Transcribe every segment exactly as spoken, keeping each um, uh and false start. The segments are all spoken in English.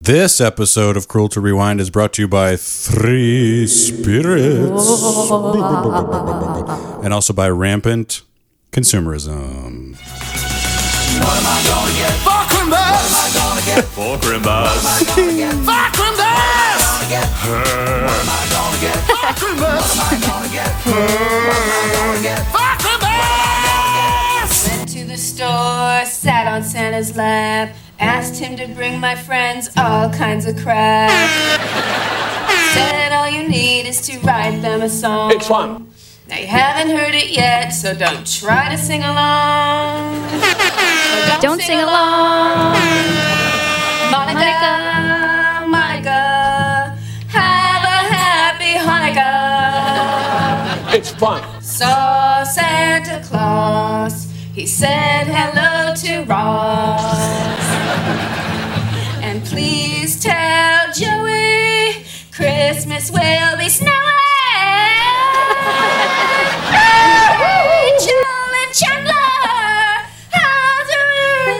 This episode of Cruel to Rewind is brought to you by Three Spirits and also by rampant consumerism. What am I gonna get? For Christmas! What am I gonna get? For Christmas! For Christmas! What am I gonna get? For Christmas! What am I gonna get? What am I gonna get? For Christmas! Went to the store, sat on Santa's lap, asked him to bring my friends all kinds of crap. Said all you need is to write them a song. It's fun. Now you haven't heard it yet, so don't try to sing along. Don't, don't sing, sing along. along. Monica, Monica, have a happy Hanukkah. It's fun. Saw Santa Claus. He said hello to Ross. And please tell Joey Christmas will be snowing. Rachel and Chandler, how's your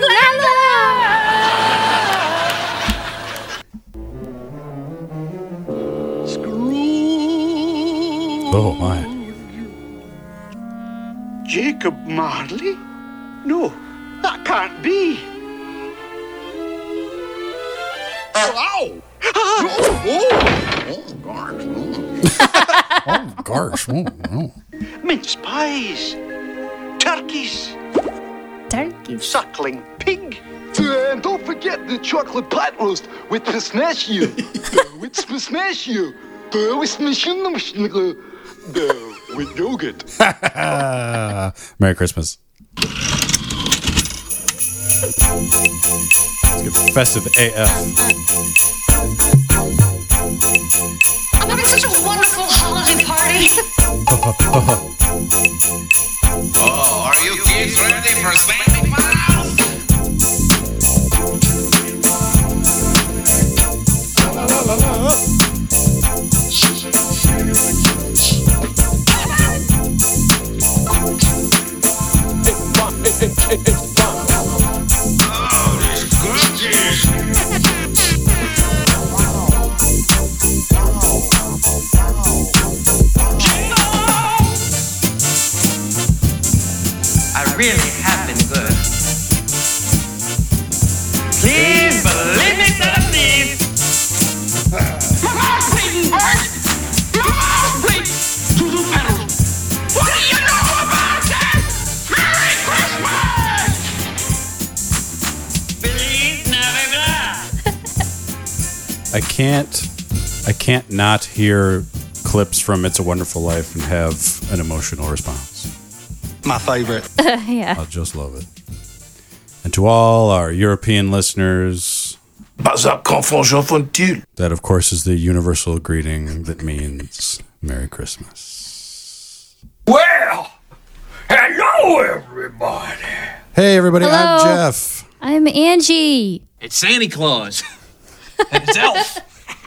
Scrooge. Oh, my. Jacob Marley? No, that can't be. Ow! Oh, Oh, gosh. Oh, oh. mince pies, turkeys, Turkeys. suckling pig. And don't forget the chocolate pot roast with pistachio. uh, with pistachio. Uh, with pistachio. Uh, with yogurt. Merry Christmas. Let's get festive A F. I'm having such a wonderful holiday party. Oh, are you kids ready for Santa Claus? It's fun. It, it, it, it's fun. Oh, these cookies. I really have been good. Please believe me, Santa, please. Look out, Peyton Bird! Look out, Peyton! To the pedal. What do you know about that? Merry Christmas! Feliz Navidad. I can't, I can't not hear clips from It's a Wonderful Life and have an emotional response. My favorite. Yeah. I'll just love it. And to all our European listeners, Bazar confond Jean that of course is the universal greeting that means Merry Christmas. Well, hello, everybody. Hey everybody, Hello. I'm Jeff. I'm Angie. It's Santa Claus. And it's Elf.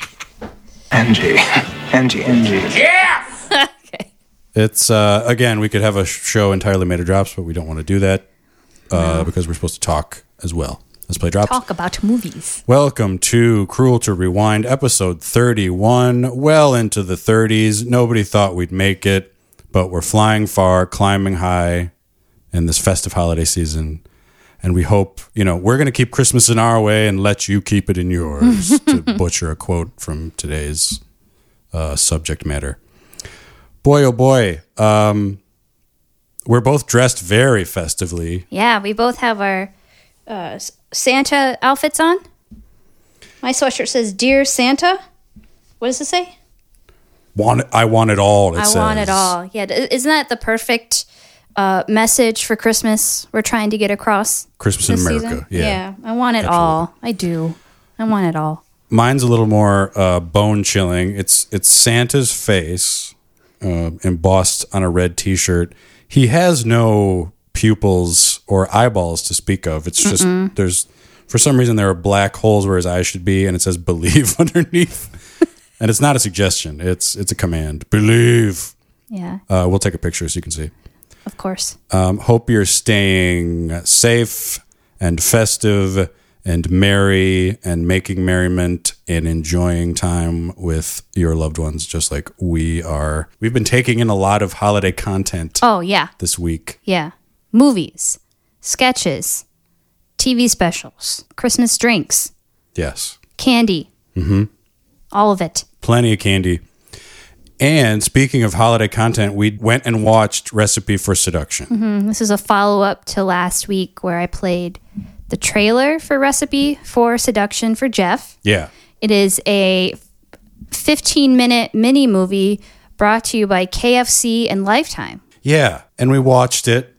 Angie. Angie, Angie. Yeah! Okay. It's, uh, again, we could have a show entirely made of drops, but we don't want to do that uh, because we're supposed to talk as well. Let's play drops. Talk about movies. Welcome to Cruel to Rewind, episode thirty-one. Well into the thirties. Nobody thought we'd make it, but we're flying far, climbing high in this festive holiday season. And we hope, you know, we're going to keep Christmas in our way and let you keep it in yours, to butcher a quote from today's uh, subject matter. Boy, oh boy. Um, we're both dressed very festively. Yeah, we both have our uh, Santa outfits on. My sweatshirt says, Dear Santa. What does it say? Want it, I want it all, it I says. want it all. Yeah, d- isn't that the perfect uh, message for Christmas we're trying to get across? Christmas in this America. season? Yeah. Yeah, I want it Absolutely. all. I do. I want it all. Mine's a little more uh, bone chilling. It's it's Santa's face uh, embossed on a red T-shirt. He has no pupils or eyeballs to speak of. It's just Mm-mm. there's for some reason there are black holes where his eyes should be, and it says "believe" underneath. And it's not a suggestion; it's it's a command. Believe. Yeah. Uh, we'll take a picture so you can see. Of course. Um, hope you're staying safe and festive and merry and making merriment and enjoying time with your loved ones, just like we are. We've been taking in a lot of holiday content Oh, yeah. this week. Yeah. Movies, sketches, T V specials, Christmas drinks, Yes. candy. Mm-hmm. All of it. Plenty of candy. And speaking of holiday content, we went and watched Recipe for Seduction. Mm-hmm. This is a follow-up to last week where I played the trailer for Recipe for Seduction for Jeff. Yeah. It is a fifteen-minute mini movie brought to you by K F C and Lifetime. Yeah. And we watched it,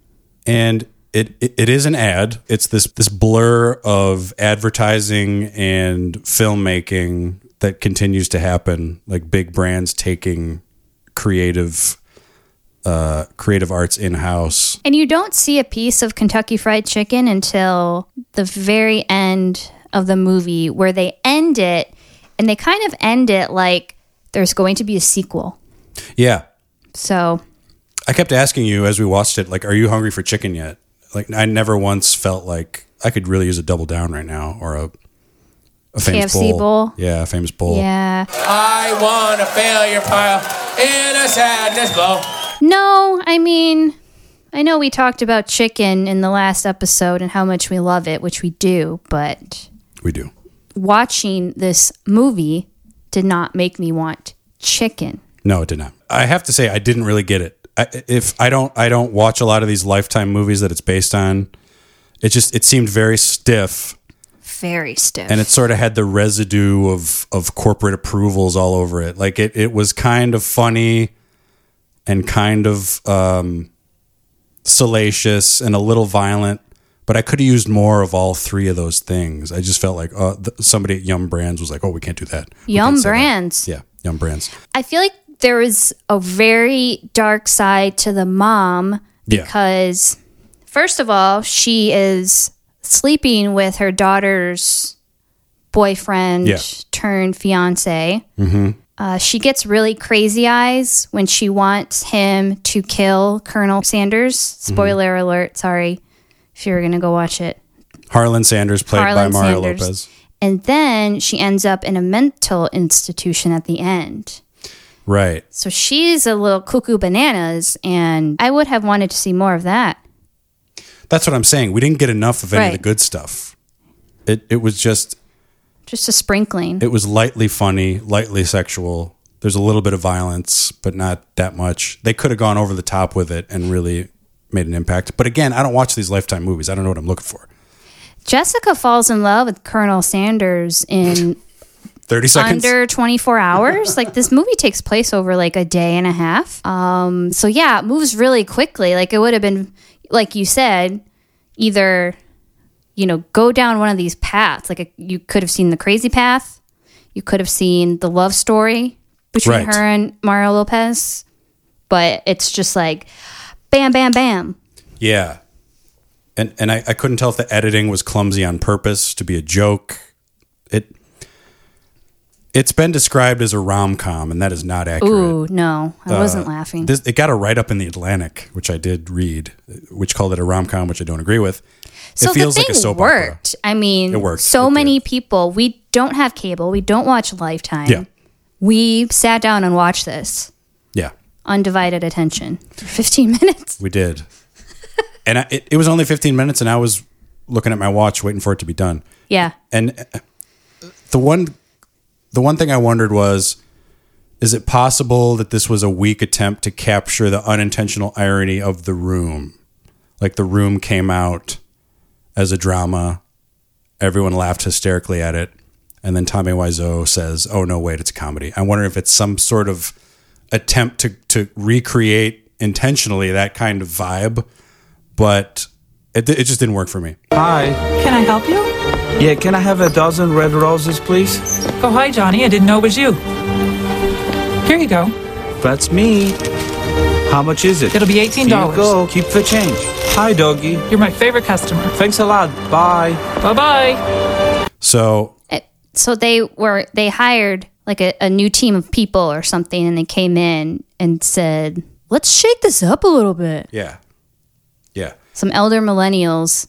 and it, it, it is an ad. It's this, this blur of advertising and filmmaking that continues to happen, like big brands taking creative uh, creative arts in-house. And you don't see a piece of Kentucky Fried Chicken until the very end of the movie, where they end it, and they kind of end it like there's going to be a sequel. Yeah. So I kept asking you as we watched it, like, are you hungry for chicken yet? Like, I never once felt like I could really use a double down right now, or a a famous K F C bowl. Yeah, a famous bowl. Yeah. I want to fill your pile in a sadness bowl. No, I mean, I know we talked about chicken in the last episode and how much we love it, which we do, but We do. watching this movie did not make me want chicken. No, it did not. I have to say, I didn't really get it. I, if I don't, I don't watch a lot of these Lifetime movies that it's based on. It just, it seemed very stiff. Very stiff. And it sort of had the residue of, of corporate approvals all over it. Like it, it was kind of funny and kind of um, salacious and a little violent, but I could have used more of all three of those things. I just felt like uh, th- somebody at Yum Brands was like, "Oh, we can't do that." We Yum can't say that." Brands. Yeah, Yum Brands. I feel like there is a very dark side to the mom Yeah. because, first of all, she is sleeping with her daughter's boyfriend Yeah. turned fiance. Mm-hmm. Uh, she gets really crazy eyes when she wants him to kill Colonel Sanders. Spoiler Mm-hmm. alert, sorry if you're going to go watch it. Harlan Sanders, played Harlan by Mario Sanders. Lopez. And then she ends up in a mental institution at the end. Right. So she's a little cuckoo bananas, and I would have wanted to see more of that. That's what I'm saying. We didn't get enough of any of the Right. good stuff. It it was just Just a sprinkling. it was lightly funny, lightly sexual. There's a little bit of violence, but not that much. They could have gone over the top with it and really made an impact. But again, I don't watch these Lifetime movies. I don't know what I'm looking for. Jessica falls in love with Colonel Sanders in thirty seconds? under twenty-four hours. Like, this movie takes place over like a day and a half. Um, so yeah, it moves really quickly. Like, it would have been, like you said, either, you know, go down one of these paths. Like, a, you could have seen the crazy path. You could have seen the love story between Right. her and Mario Lopez. But it's just like, bam, bam, bam. Yeah. And and I, I couldn't tell if the editing was clumsy on purpose to be a joke. It it's been described as a rom-com, and that is not accurate. Ooh, no, I wasn't laughing. This, it got a write-up in the Atlantic, which I did read, which called it a rom-com, which I don't agree with. So it feels the thing like a soap worked. opera. I mean, It worked. so It many people. We don't have cable. We don't watch Lifetime. Yeah. We sat down and watched this. Yeah, Undivided attention for fifteen minutes. we did. And I, it, it was only fifteen minutes, and I was looking at my watch, waiting for it to be done. Yeah. And the one, the one thing I wondered was, is it possible that this was a weak attempt to capture the unintentional irony of The Room? Like The Room came out as a drama, everyone laughed hysterically at it, and then Tommy Wiseau says, "Oh no, wait, it's a comedy." I wonder if it's some sort of attempt to to recreate intentionally that kind of vibe, but it it just didn't work for me. Hi. Can I help you? Yeah, can I have a dozen red roses, please? Oh, hi, Johnny. I didn't know it was you. Here you go. That's me. How much is it? It'll be eighteen dollars. Here you go. Keep the change. Hi, doggy. You're my favorite customer. Thanks a lot. Bye. Bye-bye. So It- So they were, they hired like a, a new team of people or something, and they came in and said, let's shake this up a little bit. yeah, yeah. Some elder millennials.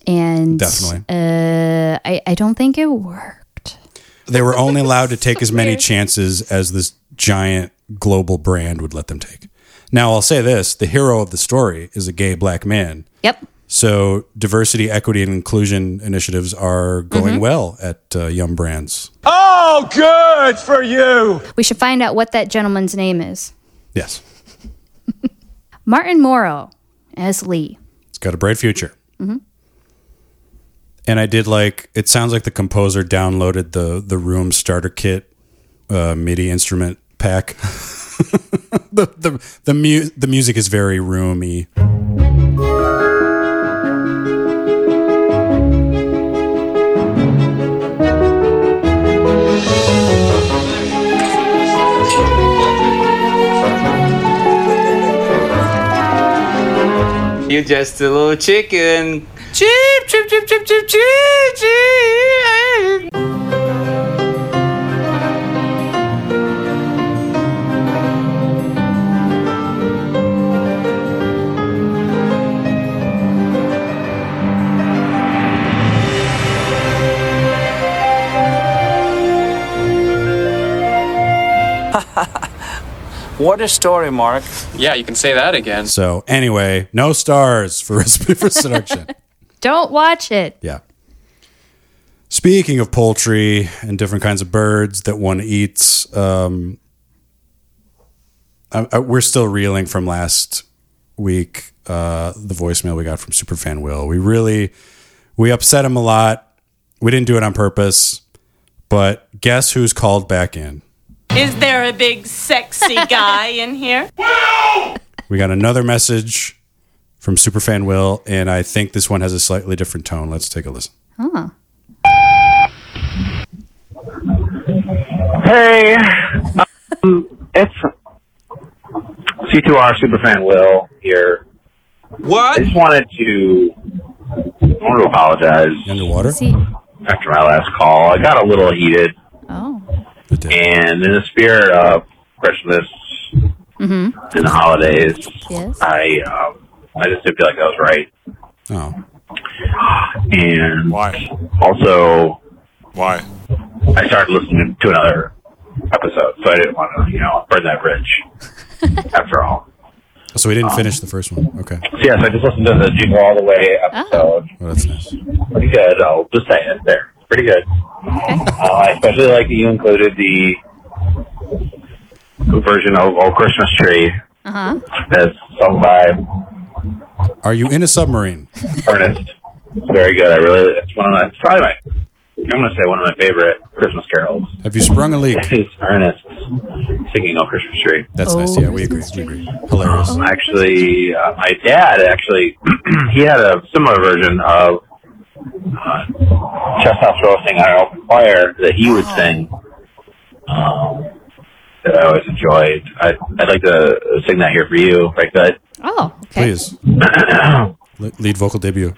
And Definitely. Uh, I, I don't think it worked. They were only allowed to take as many chances as this giant global brand would let them take. Now, I'll say this. The hero of the story is a gay black man. Yep. So diversity, equity, and inclusion initiatives are going Mhm. well at uh, Yum Brands. Oh, good for you. We should find out what that gentleman's name is. Yes. Martin Morrow as Lee. It's got a bright future. Mm-hmm. And I did like, it sounds like the composer downloaded the, the Room starter kit uh, MIDI instrument pack. the, the, the, mu- the music is very roomy. You just a little chicken. Cheep, cheep, cheep, cheep, cheep, cheep, cheep. What a story, Mark. Yeah, you can say that again. So anyway, no stars for Recipe for Seduction. Don't watch it. Yeah. Speaking of poultry and different kinds of birds that one eats, um, I, I, we're still reeling from last week, uh, the voicemail we got from Superfan Will. We really, we upset him a lot. We didn't do it on purpose, but guess who's called back in? Is there a big sexy guy in here? We got another message from Superfan Will, and I think this one has a slightly different tone. Let's take a listen. Huh. Hey, um, it's C two R Superfan Will here. What? I just wanted to, I wanted to apologize. Underwater? After my last call, I got a little heated. Oh. And in the spirit of Christmas Mm-hmm. and the holidays, Yes. I um, I just didn't feel like that was right. Oh. And why? Also, why? I started listening to another episode, so I didn't want to, you know, burn that bridge. After all, So we didn't Um, finish the first one. Okay. so yes, I just listened to the Jingle All the Way episode. Oh, that's nice. Pretty good. I'll just say it there. Pretty good. Uh, I especially like that you included the version of Old Christmas Tree Uh-huh. that's sung by Are you in a submarine? Ernest. Very good. I really, it's one of my, it's probably my, I'm going to say one of my favorite Christmas carols. Have you sprung a leak? It's Ernest singing "Oh Christmas Tree." That's nice. Yeah, we agree. We agree. Hilarious. Um, actually, uh, my dad actually, he had a similar version of uh, Chestnuts Roasting on an Open Fire that he would sing. Um, that I always enjoyed. I'd, I'd like to sing that here for you, if I could. Oh, okay. Please. Le- Lead vocal debut.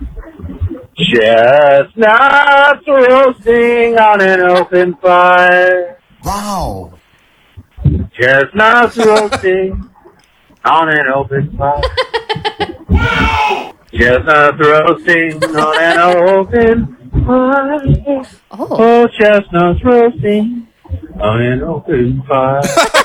Chestnuts roasting on an open fire. Wow. Chestnuts roasting on an open fire. Chestnuts roasting on an open fire. Oh. Oh, chestnuts roasting on an open fire.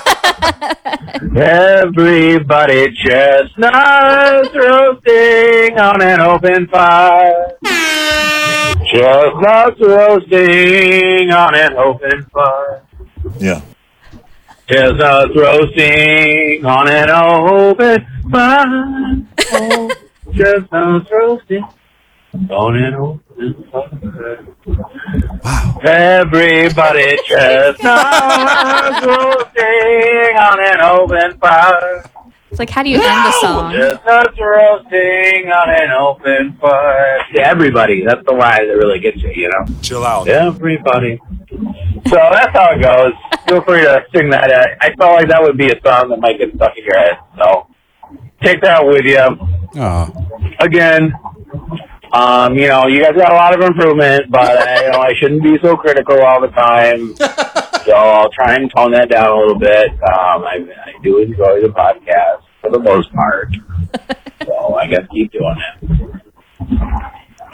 Everybody, chestnuts roasting on an open fire. Chestnuts roasting on an open fire. Yeah. Chestnuts roasting on an open fire. Oh, chestnuts roasting on an open fire. Wow. Everybody, chestnuts roasting on an open fire. It's like, how do you end the song? Chestnuts roasting on an open fire. Yeah, everybody. That's the line that really gets you, you know? Chill out. Everybody. So that's how it goes. Feel free to sing that. I I felt like that would be a song that might get stuck in your head. So take that with you. Oh. Again, um, you know, you guys got a lot of improvement, but I, you know, I shouldn't be so critical all the time. So I'll try and tone that down a little bit. Um, I, I do enjoy the podcast for the most part. So I guess keep doing it.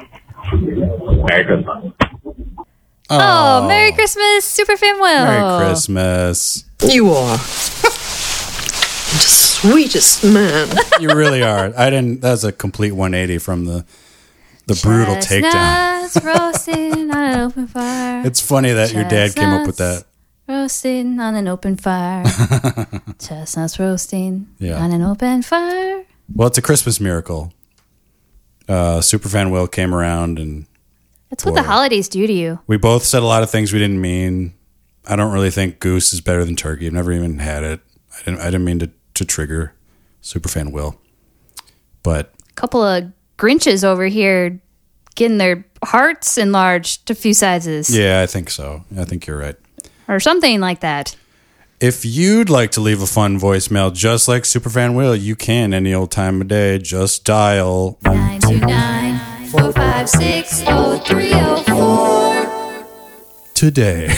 Merry Christmas. Oh, Merry Christmas, Superfan Will. Merry Christmas. You are the sweetest man. You really are. I didn't. That was a complete one eighty from the the brutal takedown. Chestnuts roasting on an open fire. It's funny that your dad came up with that. Roasting on an open fire. Chestnuts roasting Yeah. on an open fire. Well, it's a Christmas miracle. Uh, Superfan Will came around, and That's what the holidays do to you. we both said a lot of things we didn't mean. I don't really think goose is better than turkey. I've never even had it. I didn't. I didn't mean to, to trigger Superfan Will, but A couple of Grinches over here getting their hearts enlarged a few sizes. yeah, I think so. I think you're right. Or something like that. If you'd like to leave a fun voicemail just like Superfan Will, you can any old time of day. Just dial nine two nine, four five six, oh three oh four today.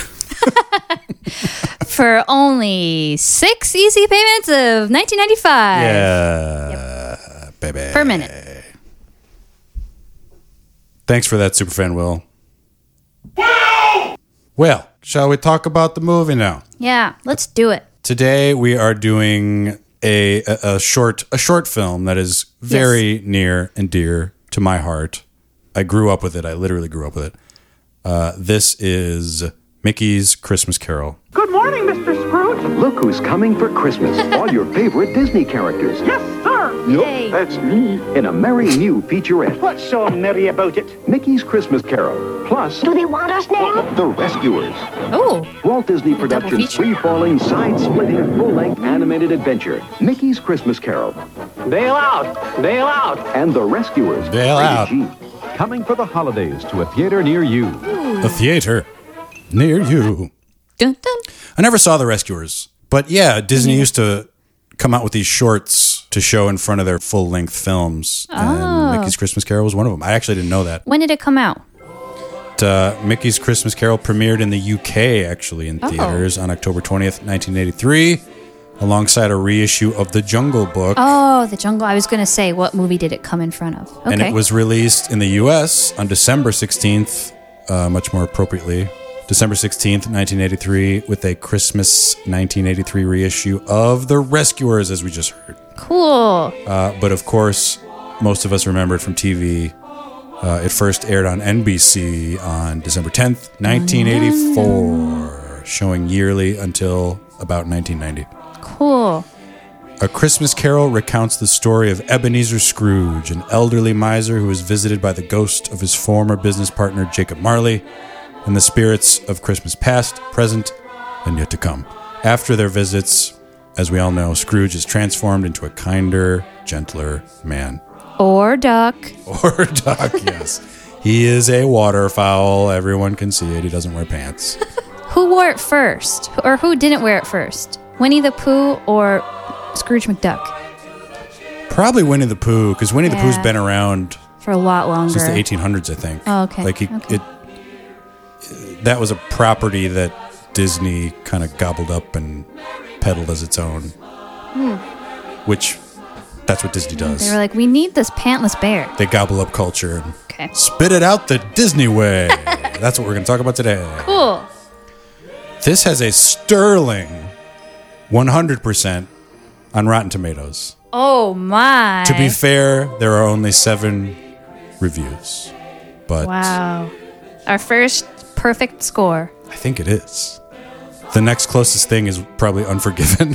For only six easy payments of nineteen ninety-five. Yeah, baby. Per minute. Thanks for that, Superfan Will. Well, shall we talk about the movie now? Yeah, let's do it. Today we are doing a a, a short a short film that is very Yes. near and dear to my heart. I grew up with it. I literally grew up with it. Uh, this is Mickey's Christmas Carol. Good morning, Mister Scrooge. Look who's coming for Christmas. All your favorite Disney characters. Yes, sir. Yep, that's me. In a merry new featurette. What's so merry about it? Mickey's Christmas Carol. Plus, do they want us now? The Rescuers. Oh. Walt Disney Productions' free-falling, side-splitting, full-length animated adventure. Mickey's Christmas Carol. Bail out. Bail out. And The Rescuers. Bail Rated out. G. Coming for the holidays to a theater near you. A theater near you. Dun, dun. I never saw The Rescuers, but yeah, Disney used to come out with these shorts to show in front of their full-length films, Oh. and Mickey's Christmas Carol was one of them. I actually didn't know that. When did it come out? Uh, Mickey's Christmas Carol premiered in the U K, actually, in Oh. theaters on October twentieth, nineteen eighty-three, alongside a reissue of The Jungle Book. Oh, The Jungle. I was going to say, what movie did it come in front of? Okay. And it was released in the U S on December sixteenth, uh, much more appropriately, December sixteenth, nineteen eighty-three, with a Christmas nineteen eighty-three reissue of The Rescuers, as we just heard. Cool. Uh, but of course, most of us remember it from T V. Uh, it first aired on N B C on December tenth, nineteen eighty-four, showing yearly until about nineteen ninety. Cool. A Christmas Carol recounts the story of Ebenezer Scrooge, an elderly miser who is visited by the ghost of his former business partner, Jacob Marley, and the spirits of Christmas past, present, and yet to come. After their visits, as we all know, Scrooge is transformed into a kinder, gentler man. Or duck. Or duck, yes. He is a waterfowl. Everyone can see it. He doesn't wear pants. Who wore it first? Or who didn't wear it first? Winnie the Pooh or Scrooge McDuck? Probably Winnie the Pooh, because Winnie the Yeah. Pooh's been around For a lot longer. since the eighteen hundreds, I think. Oh, okay. Like he, Okay. it, that was a property that Disney kind of gobbled up and peddled as its own, Hmm. which that's what Disney does. They were like, we need this pantless bear. They gobble up culture and Okay. spit it out the Disney way. That's what we're going to talk about today. Cool. This has a sterling one hundred percent on Rotten Tomatoes. Oh, my. To be fair, there are only seven reviews, but Wow. Our first perfect score. I think it is. The next closest thing is probably Unforgiven.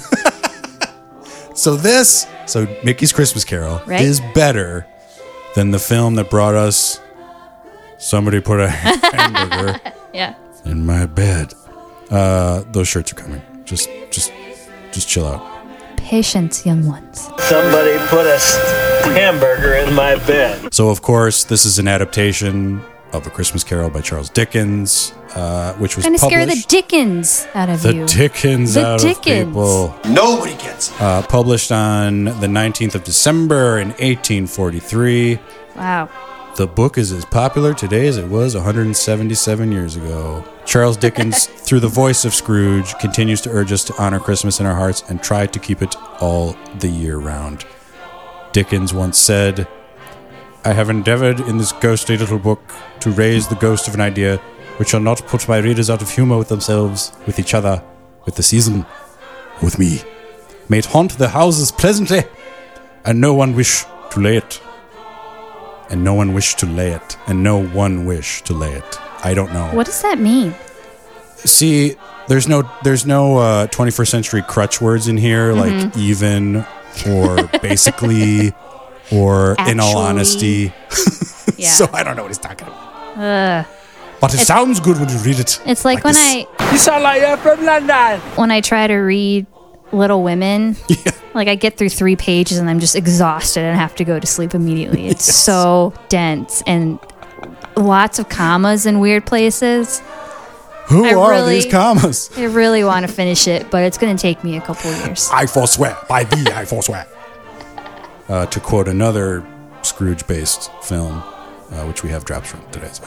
So this, so Mickey's Christmas Carol Right. is better than the film that brought us Somebody Put a Hamburger Yeah. in My Bed. Uh, those shirts are coming. Just, just, just chill out. Patience, young ones. Somebody put a st- hamburger in my bed. So, of course, this is an adaptation of A Christmas Carol by Charles Dickens, uh, which was Trying to scare the published. Dickens out of The you. Dickens The out Dickens. of people. Nobody gets it. Uh, published on the nineteenth of December in eighteen forty-three. Wow. The book is as popular today as it was one hundred seventy-seven years ago. Charles Dickens, through the voice of Scrooge, continues to urge us to honor Christmas in our hearts and try to keep it all the year round. Dickens once said, I have endeavored in this ghostly little book to raise the ghost of an idea which shall not put my readers out of humor with themselves, with each other, with the season, with me. May it haunt their houses pleasantly, and no one wish to lay it. And no one wish to lay it. And no one wish to lay it. I don't know. What does that mean? See, there's no there's no uh, twenty-first century crutch words in here, Mhm. like even or basically or in all Actually. honesty. Yeah. So I don't know what he's talking about. Ugh. But it It's- sounds good when you read it. It's like, when this. I You sound like you're from London. when I try to read Little Women. Like I get through three pages and I'm just exhausted and have to go to sleep immediately. It's Yes. so dense and lots of commas in weird places. Who I are really- these commas? I really want to finish it, but it's going to take me a couple years. I forswear. By thee, I forswear. Uh, to quote another Scrooge-based film, uh, which we have drops from today. So.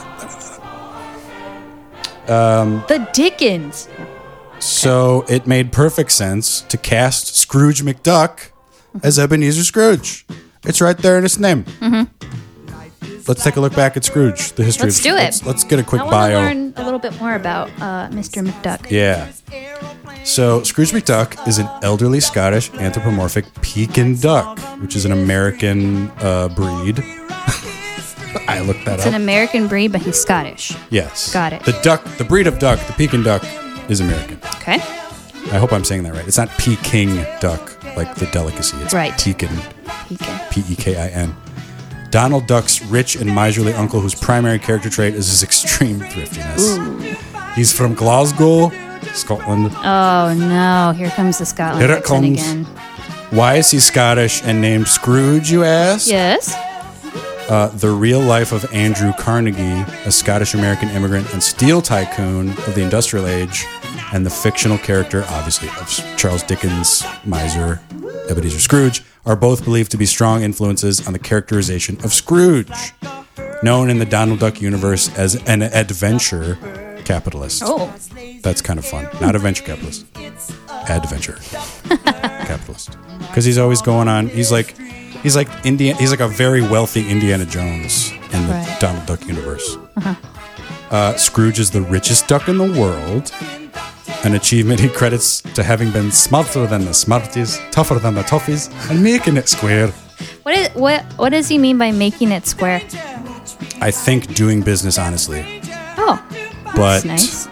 Um, The Dickens. so it made perfect sense to cast Scrooge McDuck as Ebenezer Scrooge. It's right there in his name. Mm-hmm. Let's take a look back at Scrooge, the history. Let's of, do it. Let's, let's get a quick I want to bio. learn a little bit more about uh, Mister McDuck. Yeah. So Scrooge McDuck is an elderly Scottish anthropomorphic Pekin duck, which is an American uh, breed. I looked that It's up. an American breed, but he's Scottish. Yes. Got it. The duck, the breed of duck, the Pekin duck, is American. Okay. I hope I'm saying that right. It's not Peking duck, like the delicacy. It's Right. Pekin. Pekin. P E K I N. Donald Duck's rich and miserly uncle, whose primary character trait is his extreme thriftiness. Ooh. He's from Glasgow, Scotland. Oh no! Here comes the Scotland Here it accent comes. again. Why is he Scottish and named Scrooge, you ask? Yes. Uh, the real life of Andrew Carnegie, a Scottish-American immigrant and steel tycoon of the industrial age, and the fictional character, obviously, of Charles Dickens' miser, Ebenezer Scrooge, are both believed to be strong influences on the characterization of Scrooge, known in the Donald Duck universe as an adventure capitalist. Oh. That's kind of fun. Not a venture capitalist. Adventure capitalist. Because he's always going on. He's like, he's like Indian. He's like a very wealthy Indiana Jones in the Right. Donald Duck universe. Uh-huh. Uh, Scrooge is the richest duck in the world. An achievement he credits to having been smarter than the smarties, tougher than the toughies, and making it square. What is what? What does he mean by making it square? I think doing business honestly. Oh, But that's nice.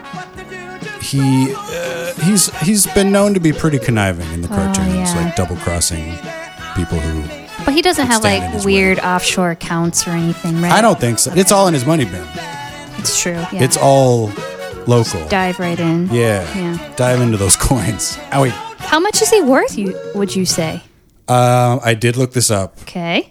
he uh, he's he's been known to be pretty conniving in the Oh, cartoons, yeah. like double crossing people who. But he doesn't have stand in like his weird offshore accounts or anything, right? I don't think so. It's all in his money bin. It's true. Yeah. It's all local. Dive right in. Yeah. Yeah. Dive into those coins. Owie. How much is he worth? You would you say? Um, I did look this up. Okay.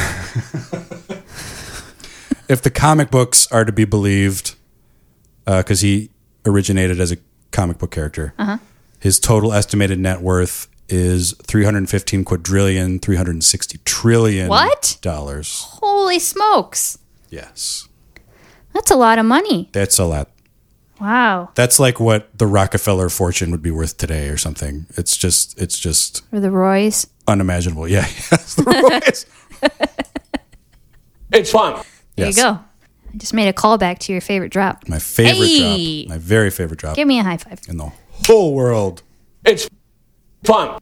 If the comic books are to be believed, because he originated as a comic book character, Uh huh. his total estimated net worth is three hundred fifteen quadrillion, three hundred sixty trillion What? dollars. Holy smokes! Yes. That's a lot of money. That's a lot. Wow. That's like what the Rockefeller fortune would be worth today or something. It's just, it's just For the Roys. unimaginable. Yeah. Yes, the Roys. It's fun. There Yes. you go. I just made a callback to your favorite drop. My favorite Hey! drop. My very favorite drop Give me a high five. in the whole world. It's fun.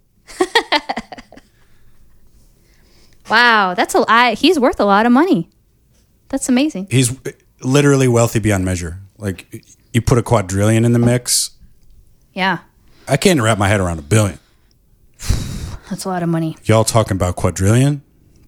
Wow, that's a I, he's worth a lot of money. That's amazing. He's literally wealthy beyond measure. Like, you put a quadrillion in the mix, Yeah, I can't wrap my head around a billion. that's a lot of money. Y'all talking about quadrillion?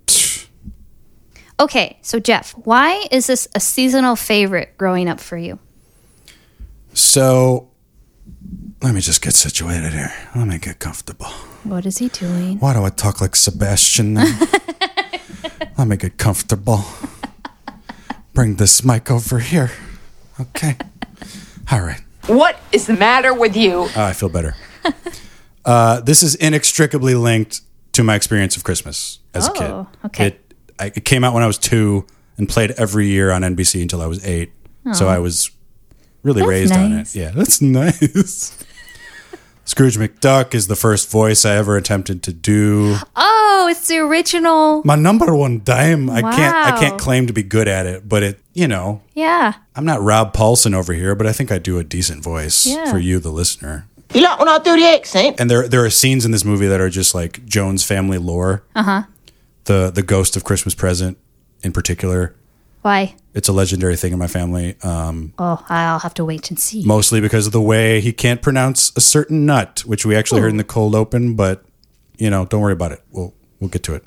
Okay, so Jeff, why is this a seasonal favorite growing up for you? So, let me just get situated here. Let me get comfortable. What is he doing? Why do I talk like Sebastian now? Let me get comfortable. Bring this mic over here. Okay. All right. What is the matter with you? Ah, I feel better. Uh, this is inextricably linked to my experience of Christmas as a kid. Oh, okay. It, I, it came out when I was two and played every year on N B C until I was eight. So Oh. I was really That's raised on it. nice. Yeah, that's nice. Scrooge McDuck is the first voice I ever attempted to do. Oh, it's the original. My number one dime. I can't I Wow. can't claim to be good at it, but it, you know, Yeah. I'm not Rob Paulson over here, but I think I do a decent voice Yeah. for you, the listener. You like when I do the accent? And there there are scenes in this movie that are just like Jones family lore. Uh-huh. The the ghost of Christmas Present in particular. Why? It's a legendary thing in my family. Um, Oh, I'll have to wait and see. mostly because of the way he can't pronounce a certain nut, which we actually heard in the cold open, but you know, don't worry about it. We'll we'll get to it.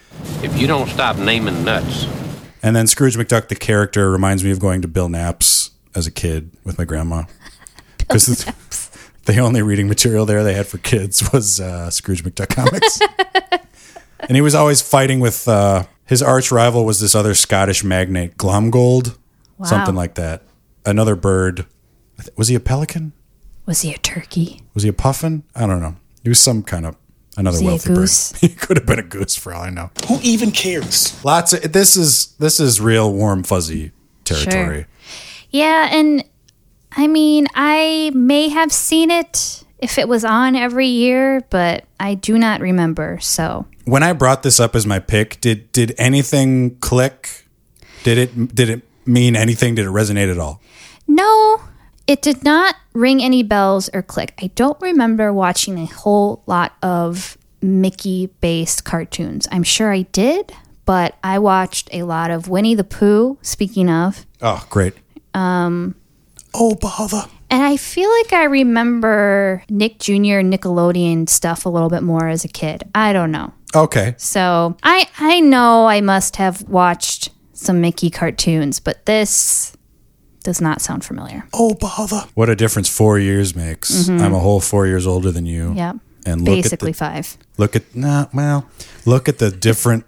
If you don't stop naming nuts. And then Scrooge McDuck, the character, reminds me of going to Bill Knapp's as a kid with my grandma. Because the, the only reading material there they had for kids was uh, Scrooge McDuck comics. And he was always fighting with, uh, his arch rival was this other Scottish magnate, Glomgold. Wow. Something like that. Another bird. I th- Was he a pelican? Was he a turkey? Was he a puffin? I don't know. He was some kind of another Was he a wealthy goose? bird. He could have been a goose for all I know. Who even cares? Lots of this is this is real warm fuzzy territory. Yeah, and I mean, I may have seen it if it was on every year, but I do not remember. So When I brought this up as my pick, did did anything click? Did it did it mean anything? Did it resonate at all? no, it did not ring any bells or click. I don't remember watching a whole lot of Mickey-based cartoons. I'm sure I did, but I watched a lot of Winnie the Pooh, speaking of. Oh, great. Um, oh, bother. And I feel like I remember Nick Junior Nickelodeon stuff a little bit more as a kid. I don't know. Okay. So I I know I must have watched some Mickey cartoons, but this does not sound familiar. Oh, bother. What a difference four years makes. Mhm. I'm a whole four years older than you. Yep. And look Basically at the, five. Look at nah, well, look at the different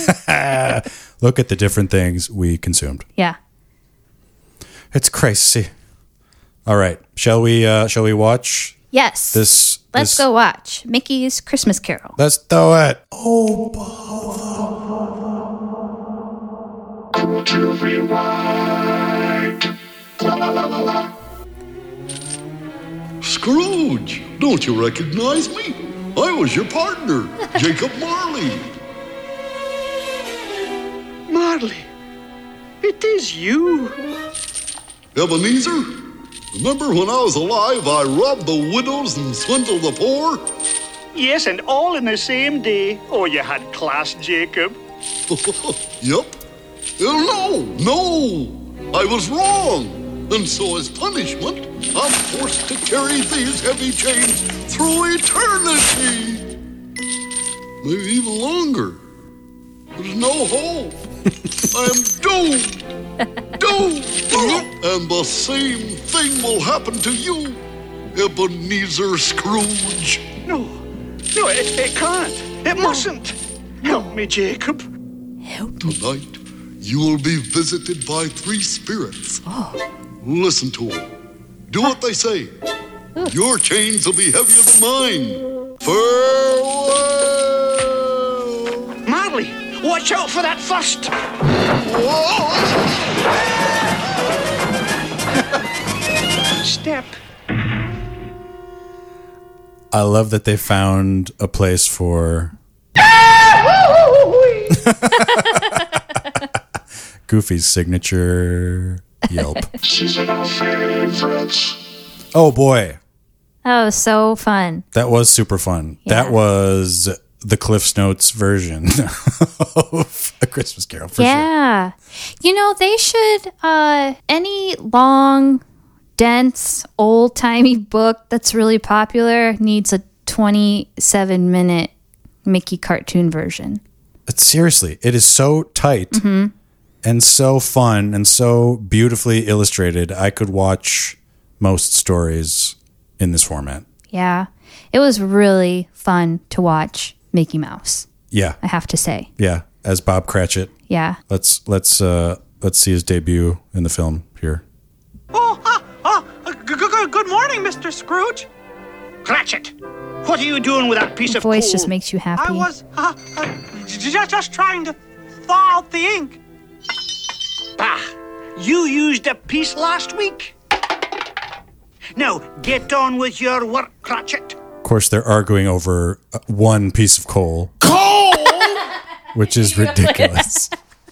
look at the different things we consumed. Yeah. It's crazy. All right, shall we? Uh, shall we watch Yes. this? Let's this- go watch Mickey's Christmas Carol. Let's do it. Oh, To rewind. La, la, la, la, la. Scrooge, don't you recognize me? I was your partner, Jacob Marley. Marley, it is you. Ebenezer, remember when I was alive, I robbed the widows and swindled the poor? Yes, and all in the same day. Oh, you had class, Jacob. Yep. Uh, no, no, I was wrong. And so as punishment, I'm forced to carry these heavy chains through eternity. Maybe even longer. There's no hope. I'm doomed. Doomed. And the same thing will happen to you, Ebenezer Scrooge. No, no, it, it can't. It mustn't. Help me, Jacob. Tonight, you will be visited by three spirits. Listen to them. Do what they say. Your chains will be heavier than mine. Farewell! Marley, watch out for that first. Step. I love that they found a place for Goofy's signature yelp. Seasonal favorites. Oh boy, That was so fun. that was super fun. Yeah. That was the Cliff's Notes version of A Christmas Carol for sure. Yeah. You know, they should, uh, any long, dense, old timey book that's really popular needs a twenty-seven minute Mickey cartoon version. But seriously, it is so tight Mhm. and so fun and so beautifully illustrated. I could watch most stories in this format. Yeah. It was really fun to watch Mickey Mouse, Yeah. I have to say. Yeah. As Bob Cratchit. Yeah. Let's let's uh let's see his debut in the film here. Oh, ah, ah, uh, g- g- g- good morning, Mister Scrooge. Cratchit, what are you doing with that piece Your of voice coal? just makes you happy. I was uh, uh, j- j- just trying to thaw out the ink. Bah, you used a piece last week. Now, get on with your work, Cratchit. Of course, they're arguing over uh, one piece of coal. Coal! Which is ridiculous.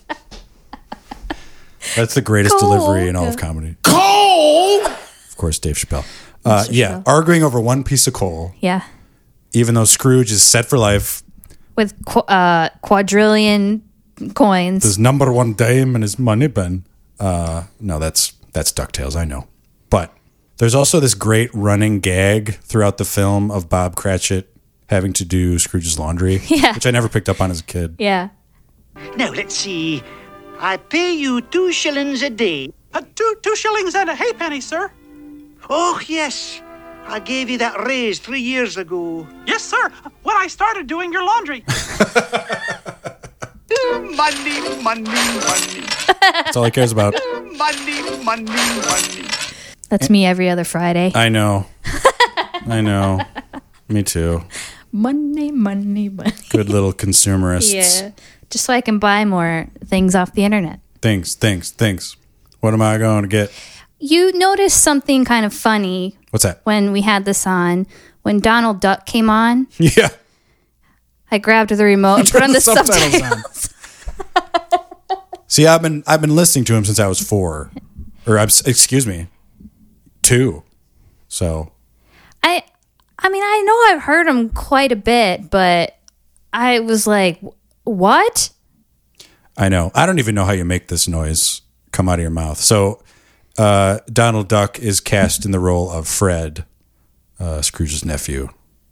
That's the greatest Coal, delivery in all of yeah. comedy. Coal! Of course, Dave Chappelle. Uh, yeah, arguing over one piece of coal, Yeah. even though Scrooge is set for life. With qu- uh, quadrillion coins. His number one dame and his money bin. Uh, no, that's that's DuckTales, I know. But there's also this great running gag throughout the film of Bob Cratchit having to do Scrooge's laundry, Yeah. which I never picked up on as a kid. Yeah. Now, let's see. I pay you two shillings a day. Uh, two, two shillings and a halfpenny, sir. Oh, yes. I gave you that raise three years ago. Yes, sir. When I started doing your laundry. Money, money, money. That's all he cares about. Money, money, money. That's me every other Friday. I know. I know. Me too. Money, money, money. Good little consumerists. Yeah. Just so I can buy more things off the internet. Things, things, things. What am I going to get? You noticed something kind of funny What's that? when we had this on. When Donald Duck came on, Yeah. I grabbed the remote and put on the subtitles. See, I've been I've been listening to him since I was four, or I'm, excuse me, two. So I, I mean, I know I've heard him quite a bit, but I was like, what? I know. I don't even know how you make this noise come out of your mouth. So uh, Donald Duck is cast in the role of Fred, uh, Scrooge's nephew.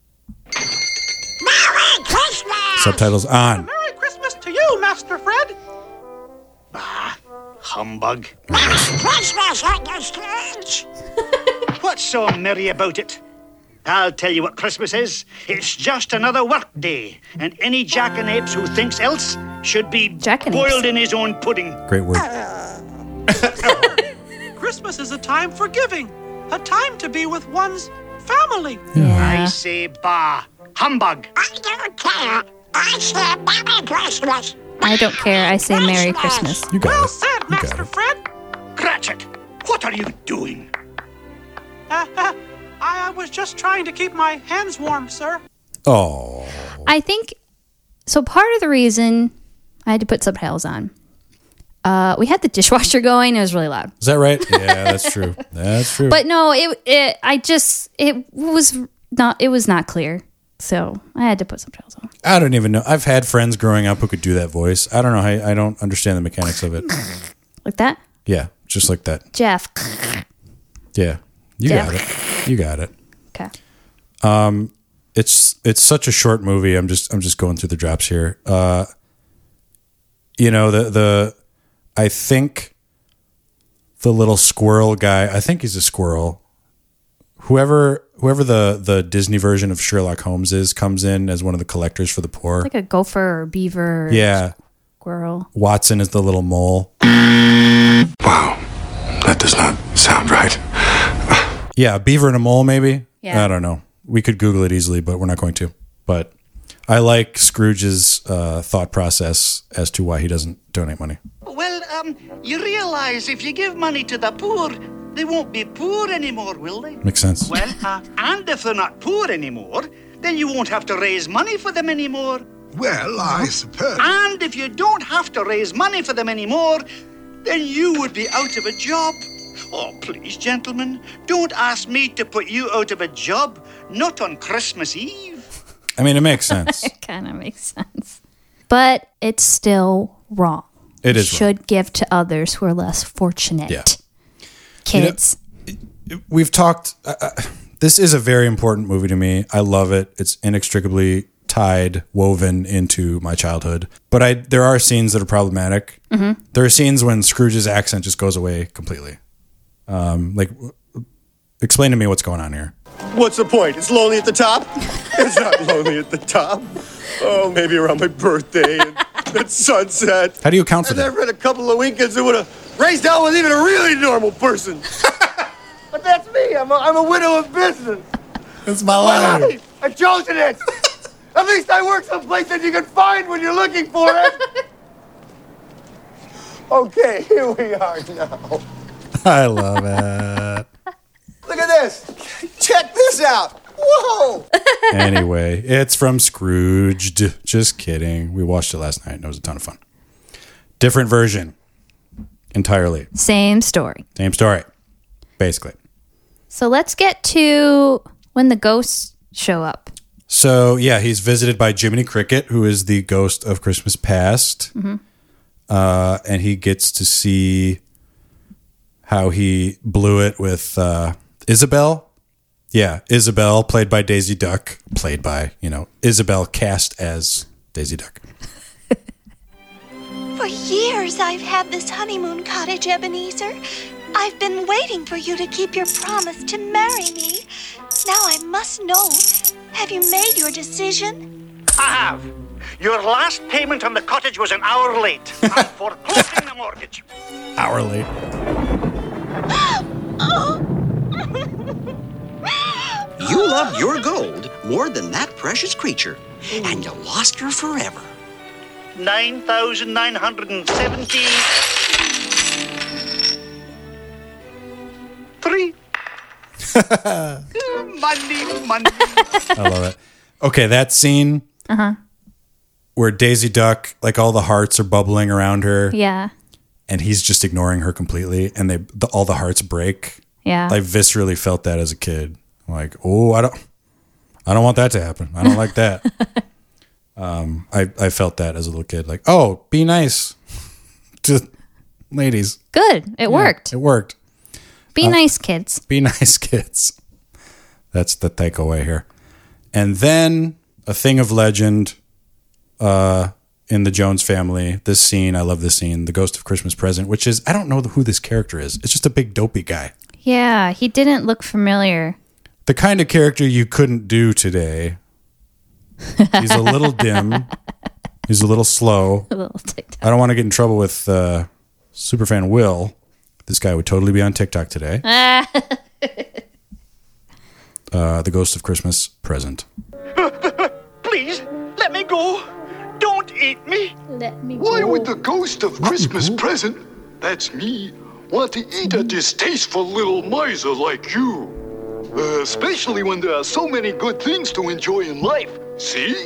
Merry Christmas! Subtitles on. Merry Christmas to you, Master Fred. Ah, humbug. Merry Christmas, Uncle Scrooge. What's so merry about it? I'll tell you what Christmas is. It's just another work day, and any jackanapes who thinks else should be boiled in his own pudding. Great word. Christmas is a time for giving, a time to be with one's family. I say bah, humbug. I don't care. I say Merry Christmas. I don't care. I say Merry Christmas. You got Well it. said, Master Fred. Cratchit, what are you doing? Uh, uh, I was just trying to keep my hands warm, sir. Oh. I think so. Part of the reason I had to put subtitles on, uh, we had the dishwasher going. It was really loud. Is that right? Yeah, that's true. That's true. But no, it it I just it was not it was not clear, so I had to put subtitles on. I don't even know. I've had friends growing up who could do that voice. I don't know how. I don't understand the mechanics of it. Like that, Yeah, just like that. Jeff. Yeah, you Jeff. got it. You got it. Okay. Um, it's it's such a short movie. I'm just I'm just going through the drops here. Uh, you know the the I think the little squirrel guy. I think he's a squirrel. Whoever whoever the the Disney version of Sherlock Holmes is comes in as one of the collectors for the poor. Like a gopher or beaver. Or Yeah. Squirrel. Watson is the little mole. Wow, that does not sound right. Yeah, a beaver and a mole, maybe. Yeah. I don't know. We could Google it easily, but we're not going to. But I like Scrooge's uh, thought process as to why he doesn't donate money. Well, um, you realize if you give money to the poor, they won't be poor anymore, will they? Makes sense. Well, uh, and if they're not poor anymore, then you won't have to raise money for them anymore. Well, I suppose. And if you don't have to raise money for them anymore, then you would be out of a job. Oh, please, gentlemen, don't ask me to put you out of a job, not on Christmas Eve. I mean, it makes sense. It kind of makes sense, but it's still wrong. It is You should give to others who are less fortunate. Yeah. Kids. We've talked. Uh, uh, this is a very important movie to me. I love it. It's inextricably tied, woven into my childhood. But I, there are scenes that are problematic. Mhm. There are scenes when Scrooge's accent just goes away completely. Um, like, w- explain to me what's going on here. What's the point? It's lonely at the top? It's not lonely at the top. Oh, maybe around my birthday and at sunset. How do you account for and that? I've read a couple of weekends that would have raised hell with even a really normal person. But that's me. I'm a, I'm a widow of business. That's my life. I've chosen it. At least I work someplace that you can find when you're looking for it. Okay, here we are now. I love it. Look at this. Check this out. Whoa. Anyway, it's from Scrooged. Just kidding. We watched it last night and it was a ton of fun. Different version. Entirely. Same story. Same story. Basically. So let's get to when the ghosts show up. So, yeah, he's visited by Jiminy Cricket, who is the ghost of Christmas past. Mm-hmm. Uh, and he gets to see how he blew it with uh, Isabel. Yeah, Isabel, played by Daisy Duck. Played by, you know, Isabel cast as Daisy Duck. For years, I've had this honeymoon cottage, Ebenezer. I've been waiting for you to keep your promise to marry me. Now I must know. Have you made your decision? I have. Your last payment on the cottage was an hour late. I'm foreclosing the mortgage. Hour late. You loved your gold more than that precious creature, and you lost her forever. nine thousand nine hundred seventy... Three. money, money. I love it. Okay, that scene Uh-huh. where Daisy Duck, like all the hearts are bubbling around her. Yeah. And he's just ignoring her completely, and they the, all the hearts break. Yeah. I viscerally felt that as a kid. I'm like, oh, I don't, I don't want that to happen. I don't like that. um, I I felt that as a little kid. Like, oh, be nice to ladies. Good. It Yeah, worked. It worked. Be Uh, nice, kids. Be nice, kids. That's the takeaway here. And then a thing of legend uh, in the Jones family. This scene, I love this scene, the Ghost of Christmas Present, which is, I don't know who this character is. It's just a big dopey guy. Yeah, he didn't look familiar. The kind of character you couldn't do today. He's a little dim. He's a little slow. A little TikTok. I don't want to get in trouble with uh, superfan Will. This guy would totally be on TikTok today. Ah. uh, the Ghost of Christmas Present. Please, let me go. Don't eat me. Let me Why would the ghost of Christmas present, that's me, want to eat a distasteful little miser like you? Uh, especially when there are so many good things to enjoy in life. See?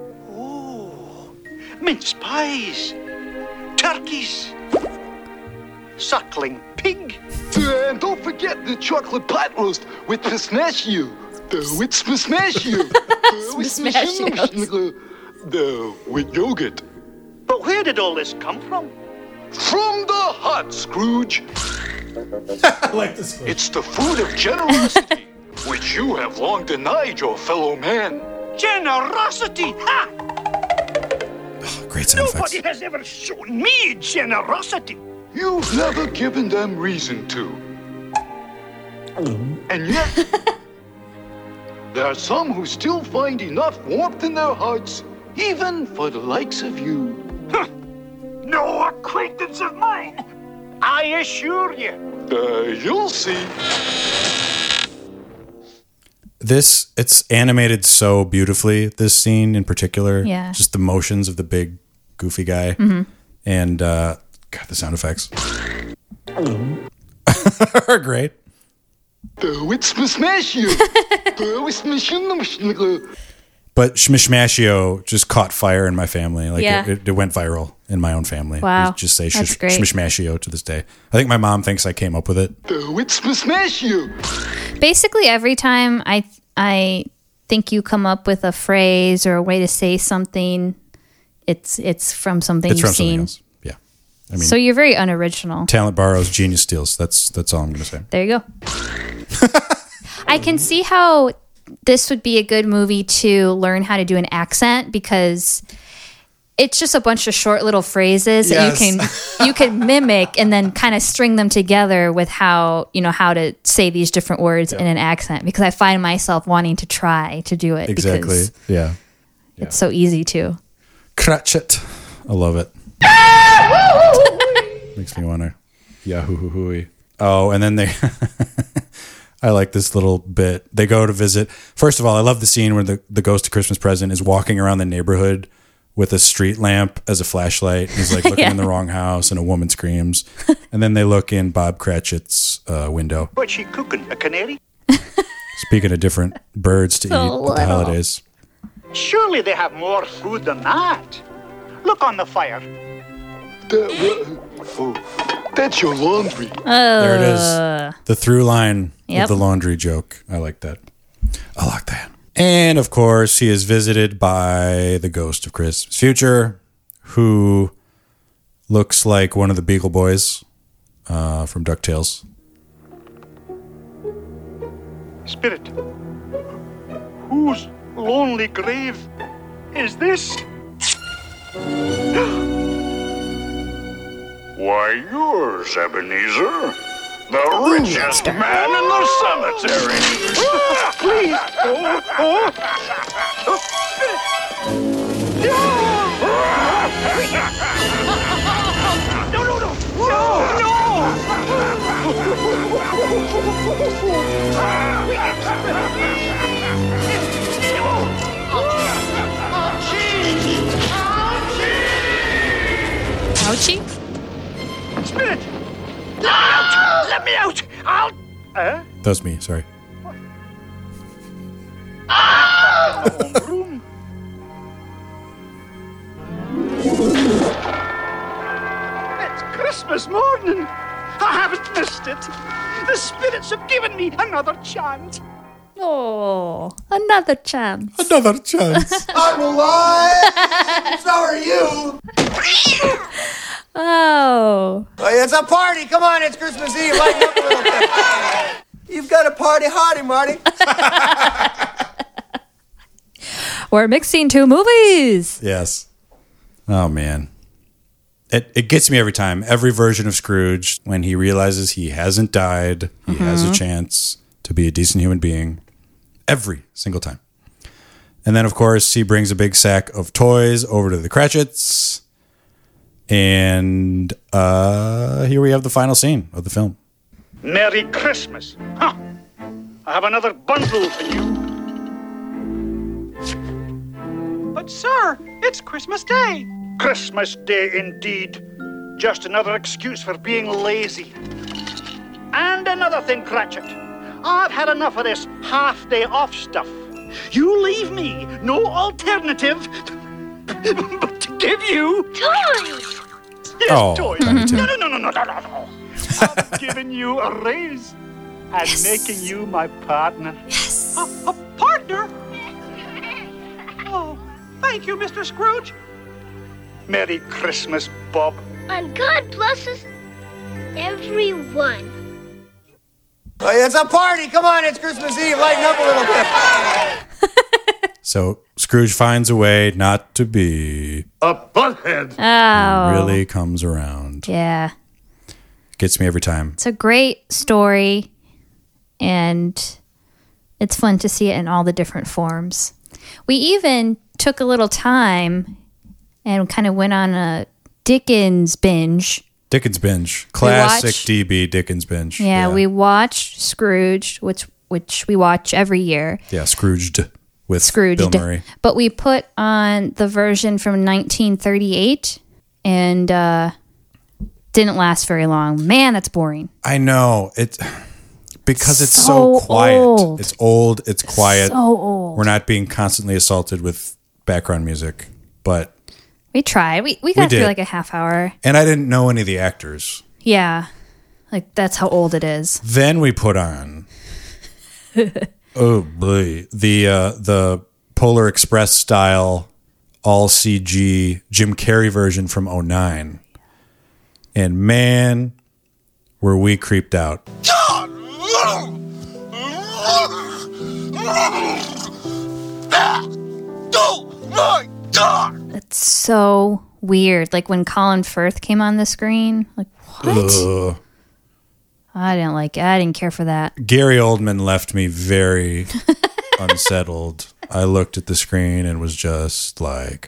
Mince pies. Turkeys. Suckling pig. Uh, and don't forget the chocolate pot roast with pistachio. Uh, with pistachio. Uh, with pistachio. Uh, with yogurt. But where did all this come from? From the heart, Scrooge. I like this one. It's the fruit of generosity, which you have long denied your fellow man. Generosity! Ha! Great sound Nobody effects. has ever shown me generosity. You've never given them reason to. And yet, there are some who still find enough warmth in their hearts, even for the likes of you. No acquaintance of mine. I assure you. Uh, you'll see. This, it's animated so beautifully, this scene in particular. Yeah. Just the motions of the big, goofy guy. Mhm. And, uh, God, the sound effects are great. Uh, with pistachio. Uh, with pistachio. But Shmishmashio just caught fire in my family. Like Yeah. it, it, it went viral in my own family. Wow. We just say That's shish, great. Shmishmashio to this day. I think my mom thinks I came up with it. Uh, with pistachio. Basically, every time I I think you come up with a phrase or a way to say something, it's it's from something It's you've from something seen. else. Yeah. I mean, So you're very unoriginal. talent borrows, genius steals. That's that's all I'm going to say. There you go. I can see how this would be a good movie to learn how to do an accent because it's just a bunch of short little phrases that you can you can mimic and then kind of string them together with how you know how to say these different words in an accent because I find myself wanting to try to do it Exactly. because Yeah. it's so easy to. Cratchit. I love it. Makes me want to yahoo hoo hooey. Oh, and then they I like this little bit. They go to visit. First of all, I love the scene where the, the Ghost of Christmas Present is walking around the neighborhood with a street lamp as a flashlight. He's like looking Yeah. in the wrong house and a woman screams. And then they look in Bob Cratchit's uh, window. What's she cooking? A canary? Speaking of different birds to So eat at the little. holidays. Surely they have more food than that. Look on the fire. That, oh, that's your laundry. There it is. The through line Yep. of the laundry joke. I like that. I like that. And of course, he is visited by the ghost of Christmas Future, who looks like one of the Beagle Boys uh, from DuckTales. Spirit, whose lonely grave is this? Why, yours, Ebenezer. The richest man in the cemetery. Please. Oh, oh. Oh, no, no, no. No, Ouchie? Spirit! Let me out! Let me out! I'll... Uh? That was me, sorry. room. It's Christmas morning. I haven't missed it. The spirits have given me another chance. Oh, another chance. Another chance. I'm alive! So are you! Oh. Hey, it's a party! Come on, it's Christmas Eve. Lighten up a little bit. You've got a party hardy, Marty. We're mixing two movies. Yes. Oh, man. It, it gets me every time. Every version of Scrooge, when he realizes he hasn't died, he has a Mhm. chance to be a decent human being. Every single time. And then, of course, he brings a big sack of toys over to the Cratchits. And uh, here we have the final scene of the film. Merry Christmas. Huh. I have another bundle for you. But, sir, it's Christmas Day. Christmas Day, indeed. Just another excuse for being lazy. And another thing, Cratchit. I've had enough of this half-day off stuff. You leave me no alternative but to give you... Toys! Yes, Oh, toys. Tiny Tim. No, no, no, no, no, no, no, no. I'm giving you a raise and making you my partner. Yes. A, a partner? Oh, thank you, Mister Scrooge. Merry Christmas, Bob. And God blesses everyone. Hey, it's a party! Come on, it's Christmas Eve. Lighten up a little bit. So Scrooge finds a way not to be. A butthead. Oh. Really comes around. Yeah. Gets me every time. It's a great story, and it's fun to see it in all the different forms. We even took a little time and kind of went on a Dickens binge. Dickens binge. Classic watch- D B Dickens binge. Yeah, we watched Scrooge, which which we watch every year. Yeah, Scrooged with Scrooged. Bill Murray. But we put on the version from nineteen thirty-eight, and uh, didn't last very long. Man, that's boring. I know. It because it's so, So quiet. old. It's old, it's quiet. So old. We're not being constantly assaulted with background music. But We tried. We we got did. through like a half hour. and I didn't know any of the actors. Yeah, like that's how old it is. Then we put on oh boy. The uh the Polar Express style all C G Jim Carrey version from oh nine. And man, were we creeped out. Oh my God! It's so weird. Like when Colin Firth came on the screen. Like what? Ugh. I didn't like it. I didn't care for that. Gary Oldman left me very unsettled. I looked at the screen and was just like,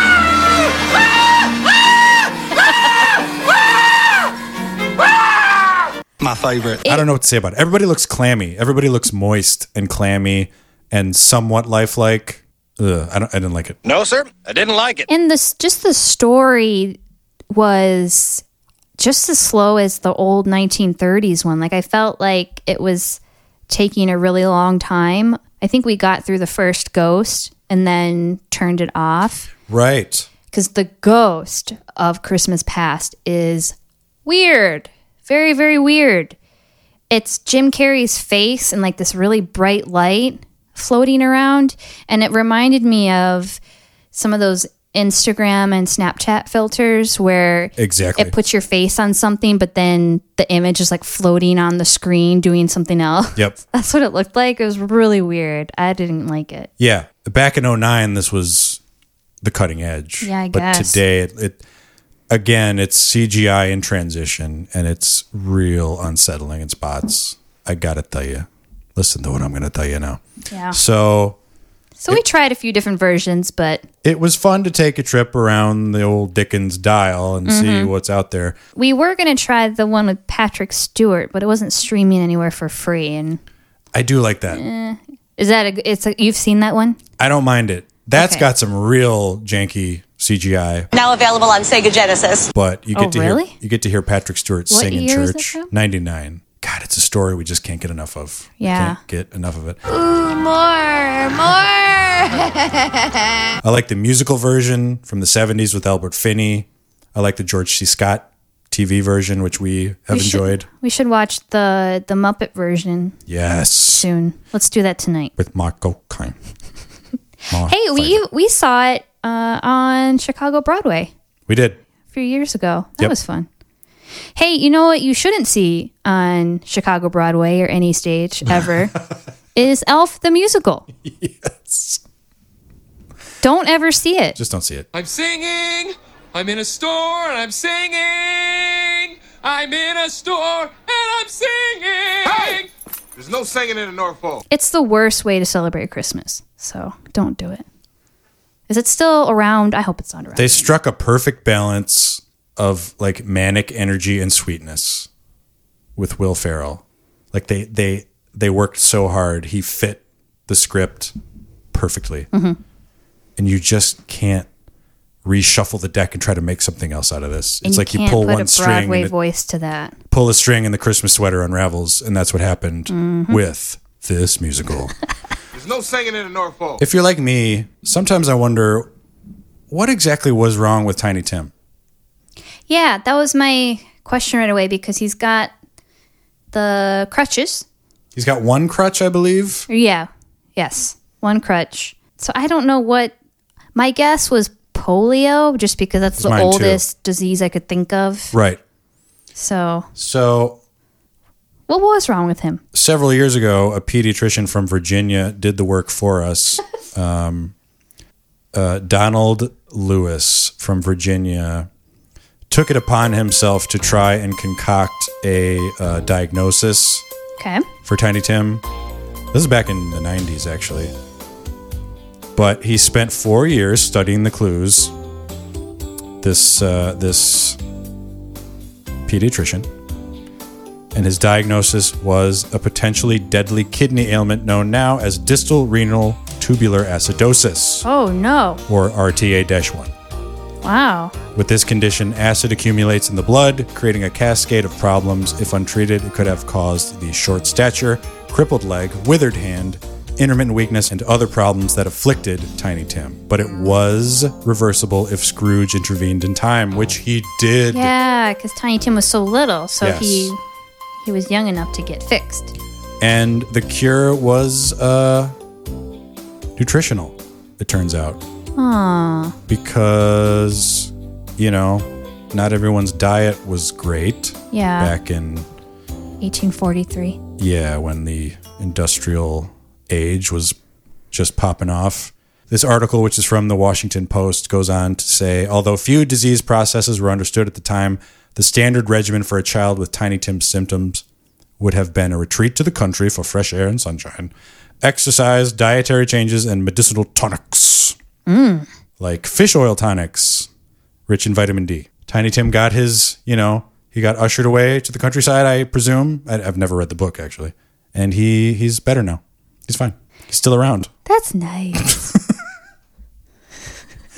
My favorite. I don't know what to say about it. Everybody looks clammy. Everybody looks moist and clammy and somewhat lifelike. Ugh, I, don't, I didn't like it. No, sir. I didn't like it. And this just the story was just as slow as the old nineteen thirties one. Like I felt like it was taking a really long time. I think we got through the first ghost and then turned it off. Right. Because the ghost of Christmas Past is weird. Very, very weird. It's Jim Carrey's face and like this really bright light floating around. And it reminded me of some of those Instagram and Snapchat filters where exactly. it puts your face on something, but then the image is like floating on the screen doing something else. Yep. That's what it looked like. It was really weird. I didn't like it. Yeah. Back in oh nine, this was the cutting edge. Yeah, I but guess. But today, it, it again, it's C G I in transition, and it's real unsettling in spots. I gotta tell you. Listen to what I'm gonna tell you now. Yeah. So... So we tried a few different versions, but... It was fun to take a trip around the old Dickens dial and Mm-hmm. see what's out there. We were going to try the one with Patrick Stewart, but it wasn't streaming anywhere for free. And I do like that. eh, is that a... It's a, you've seen that one? I don't mind it. That's Okay. got some real janky C G I. Now available on Sega Genesis. But you get Oh, to really? hear you get to hear Patrick Stewart What sing in year is it church. from? ninety-nine. God, it's a story we just can't get enough of. We Yeah. can't get enough of it. Ooh, more, more. I like the musical version from the seventies with Albert Finney. I like the George C. Scott T V version, which we have We should- enjoyed. We should watch the, the Muppet version Yes. soon. Let's do that tonight. With Marco Kine. Ma- Hey, we we saw it uh, on Chicago Broadway We did. a few years ago. That Yep. was fun. Hey, you know what you shouldn't see on Chicago Broadway or any stage ever is Elf the Musical. Yes. Don't ever see it. Just don't see it. I'm singing. I'm in a store and I'm singing. I'm in a store and I'm singing. Hey! There's no singing in the North Pole. It's the worst way to celebrate Christmas. So don't do it. Is it still around? I hope it's not around. They struck a perfect balance of like manic energy and sweetness with Will Ferrell. Like they they they worked so hard. He fit the script perfectly. Mhm. And you just can't reshuffle the deck and try to make something else out of this. And It's like you can't pull put one a string Broadway and it, voice to that. pull a string and the Christmas sweater unravels, and that's what happened Mhm. with this musical. There's no singing in the North Pole. If you're like me, sometimes I wonder what exactly was wrong with Tiny Tim. Yeah, that was my question right away because he's got the crutches. He's got one crutch, I believe. Yeah. Yes. One crutch. So I don't know what my guess was polio, just because that's It's the mine too. oldest disease I could think of. Right. So So what was wrong with him? several years ago, a pediatrician from Virginia did the work for us. Um, uh, Donald Lewis from Virginia took it upon himself to try and concoct a uh, diagnosis Okay. for Tiny Tim. This is back in the nineties, actually. But he spent four years studying the clues. This uh, this pediatrician. And his diagnosis was a potentially deadly kidney ailment known now as distal renal tubular acidosis, Oh no. or R T A one. Wow. With this condition, acid accumulates in the blood, creating a cascade of problems. If untreated, it could have caused the short stature, crippled leg, withered hand, intermittent weakness, and other problems that afflicted Tiny Tim. But it was reversible if Scrooge intervened in time, which he did. Yeah, because Tiny Tim was so little, so Yes. he he was young enough to get fixed. And the cure was uh, nutritional, it turns out. Aw. Because, you know, not everyone's diet was great. Yeah. Back in, eighteen forty-three. yeah, when the industrial age was just popping off. This article, which is from the Washington Post, goes on to say, although few disease processes were understood at the time, the standard regimen for a child with Tiny Tim's symptoms would have been a retreat to the country for fresh air and sunshine, exercise, dietary changes, and medicinal tonics. Mm. Like fish oil tonics, rich in vitamin D. Tiny Tim got his, you know, he got ushered away to the countryside, I presume. I, I've never read the book, actually. And he he's better now. He's fine. He's still around. That's nice.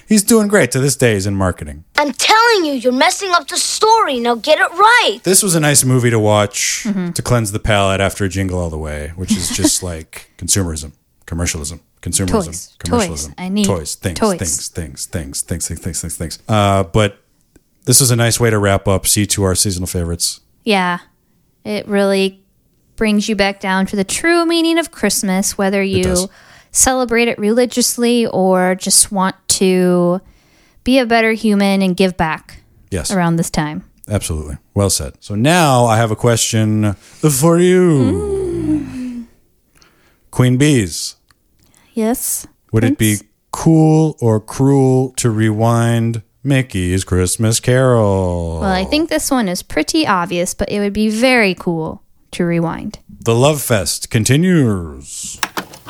He's doing great. To this day, he's in marketing. I'm telling you, you're messing up the story. Now get it right. This was a nice movie to watch Mhm. to cleanse the palate after a Jingle All the Way, which is just like consumerism, commercialism, consumerism, Toys. commercialism. Toys. I need toys, things, toys. things, things, things, things, things, things, things, things. Uh, but this is a nice way to wrap up C two, our seasonal favorites. Yeah. It really brings you back down to the true meaning of Christmas, whether you does. celebrate it religiously or just want to be a better human and give back Yes. around this time. Absolutely. Well said. So now I have a question for you. Mm. Queen Bees, Yes. would it be cool or cruel to rewind Mickey's Christmas Carol? Well, I think this one is pretty obvious, but it would be very cool to rewind. The Love Fest continues.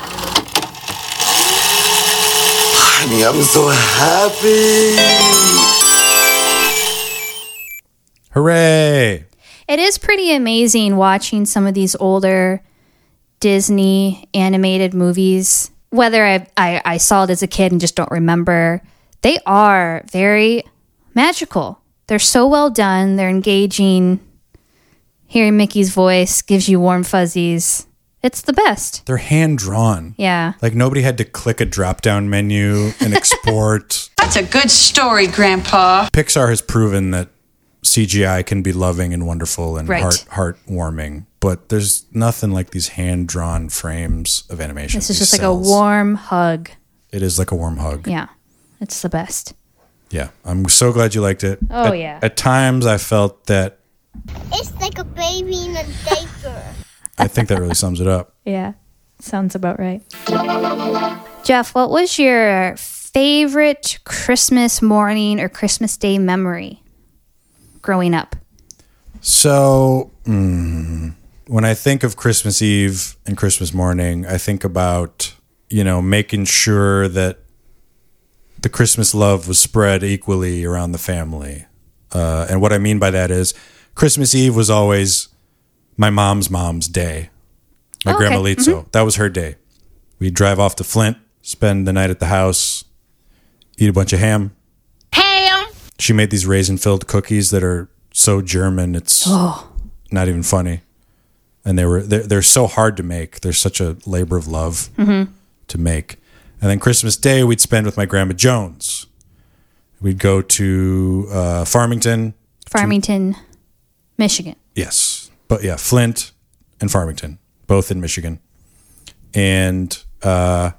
Honey, I'm so happy. Hooray! It is pretty amazing watching some of these older Disney animated movies. Whether I, I, I saw it as a kid and just don't remember, they are very magical. They're so well done. They're engaging. Hearing Mickey's voice gives you warm fuzzies. It's the best. They're hand drawn. Yeah. Like nobody had to click a drop down menu and export. That's a good story, Grandpa. Pixar has proven that C G I can be loving and wonderful and Right. heart heartwarming, but there's nothing like these hand drawn frames of animation. This is these just like cells. a warm hug. It is like a warm hug. Yeah. It's the best. Yeah, I'm so glad you liked it. Oh, At- yeah. At times, I felt that. It's like a baby in a diaper. I think that really sums it up. Yeah. Sounds about right. Jeff, what was your favorite Christmas morning or Christmas Day memory growing up? So, mm, when I think of Christmas Eve and Christmas morning, I think about, you know, making sure that the Christmas love was spread equally around the family. Uh, and what I mean by that is Christmas Eve was always my mom's mom's day. My Oh, okay. grandma Lizzo. Mhm. That was her day. We'd drive off to Flint, spend the night at the house, eat a bunch of ham. Ham. She made these raisin-filled cookies that are so German, it's Oh. not even funny. And they were they're, they're so hard to make. They're such a labor of love Mhm. to make. And then Christmas Day we'd spend with my grandma Jones. We'd go to uh, Farmington. Farmington, Michigan. Yes, but yeah, Flint and Farmington, both in Michigan. And uh,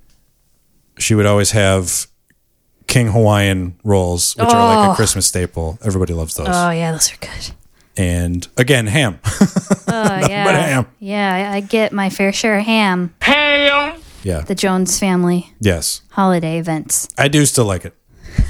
she would always have King Hawaiian rolls, which are like Oh. a Christmas staple. Everybody loves those. Oh, yeah, those are good. And again, ham. Oh, Nothing yeah. but ham. Yeah, I I get my fair share of ham. Ham. Yeah. The Jones family Yes. holiday events. I do still like it.